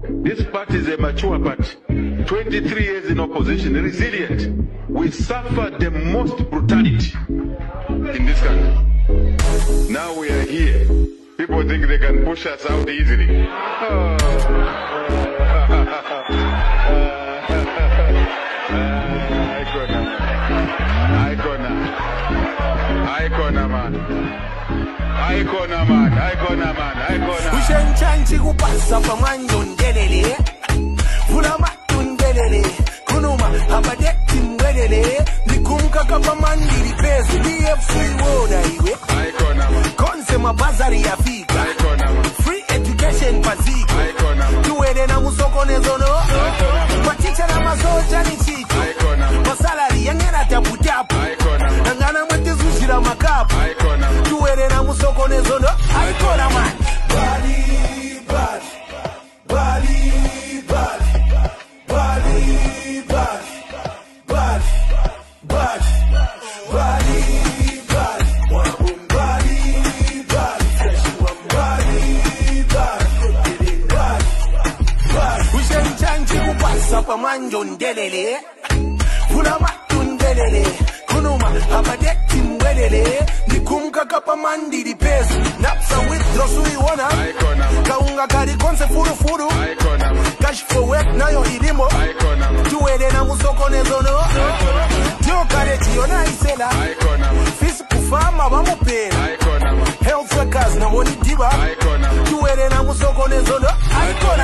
This party is a mature party. 23 years in opposition, resilient. We suffered the most brutality in this country. Now we are here. People think they can push us out easily. Icona man. Ushenchanchi kupasa pamanjo ndelele. Fulama tundelele. Kunuma abadeti mwelele. Nikumka kapa mandiri pesu. DF free woda iwe. Konse mabazari ya fika. Free education pazika. Tuwede na musoko nezono. Maticha na masoja ni chicho. Masalari yangena tapu tapu. Nangana mwete zushira makapu. Tuwede na musoko nezono. Icona man. Pamanjo ndelele, fulama tundelele, kunuma abadeti mwelele, nikumka kapa mandiri pesu, napsa withdraw sui wana, kaunga kari konse furu furu, cash for work nayo ilimo, tuwede na musoko nezono, tio kare tiyo na isela, fisi kufama wamupera, health workers na woni diba, tuwede na musoko nezono, Icona